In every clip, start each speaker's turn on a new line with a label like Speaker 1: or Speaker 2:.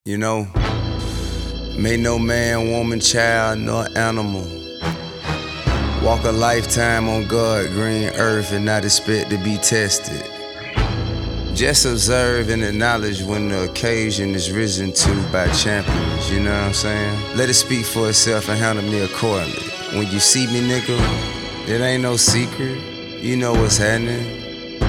Speaker 1: You know, may no man, woman, child, nor animal walk a lifetime on God's green earth and not expect to be tested. Just observe and acknowledge when the occasion is risen to by champions, you know what I'm saying? Let it speak for itself and handle me accordingly. When you see me, nigga, it ain't no secret. You know what's happening.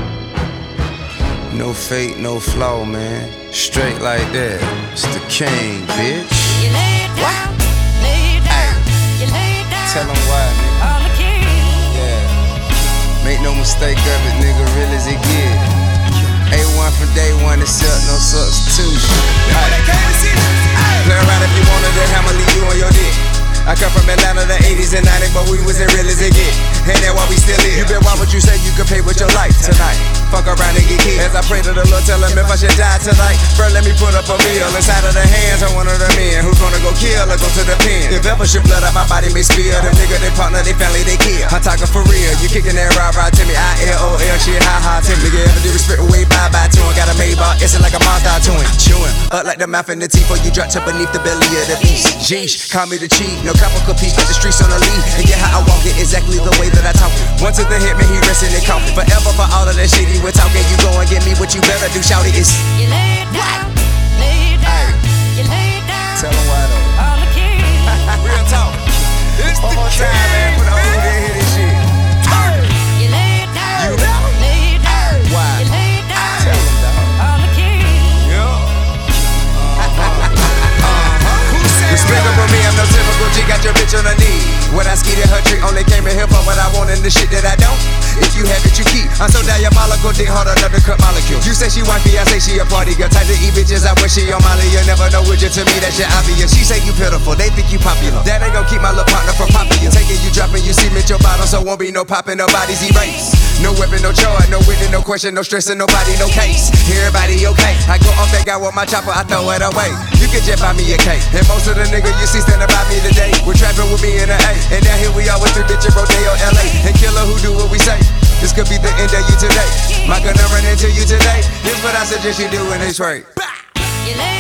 Speaker 1: No fake, no flaw, man. Straight like that. It's the king, bitch.
Speaker 2: You lay it down, lay it down, you lay it down.
Speaker 1: Tell them why, nigga.
Speaker 2: All the king.
Speaker 1: Yeah. Make no mistake of it, nigga, real as it get. A1 from day one, except no substitution. Play around if you wanted to hammer, leave you on your dick. I come from Atlanta, the 80s and 90s, but we was as real as it get. And that's why we still here. You been why would you say you could pay with your life tonight? Fuck around and get killed. As I pray to the Lord, tell him if I should die tonight. First, let me put up a meal inside of the hands of one of the men who's gonna go kill or go to the pen. If ever should blood out my body may spill. Them nigga, they partner, they family, they kill. I'm talking for real. You kicking that rah-rah to me. ILOL shit, ha-ha to me. Nigga, ever did respect way bye-bye to him. Got a Maybach, it's like a monster to him. Chewing up like the mouth and the teeth before you drop to beneath the belly of the beast. Jeesh, call me the chief. No copper compete, got the streets on the lead. And get how I walk it, exactly the way that I talk it. One to the hit, man, he resting in coffin. Forever for all of that shit he was talking. You go and get me what you better do, shout it. It's
Speaker 2: You lay it down, lay it down, you lay it down.
Speaker 1: tell him why though.
Speaker 2: All the king.
Speaker 1: Real talk. One more time, man. Put on who they hear this shit.
Speaker 2: You lay it down,
Speaker 1: You know?
Speaker 2: lay it down,
Speaker 1: Why?
Speaker 2: you lay it down.
Speaker 1: Tell him, dog.
Speaker 2: All the king.
Speaker 1: Respectable me, I'm no typical G, got your bitch on her knee. When I skied her trick, only came in here for what I want and the shit that I don't. If you have it, you keep. I'm so diabolical, dick hard enough to cut molecules. You say she wifey, I say she a party girl. Type to eat bitches, I wish she on Molly. You never know which to me, that shit obvious. She say you pitiful, they think you popular. That ain't gon' keep my little partner from popping you. Taking you, dropping you, cement your bottom, so won't be no popping, nobody's erased. No weapon, no charge, no witness, no question, no stressing, nobody, no case. Everybody okay. I go off that guy with my chopper, I throw it away. You can just buy me a cake. And most of the niggas you see standing by me today, we're trapping with me in the A. And now here we are with 3 bitches, Rodeo, LA. And killer who do what we say. This could be the end of you today. My gonna run into you today. Here's what I suggest you do when it's right.
Speaker 2: You lay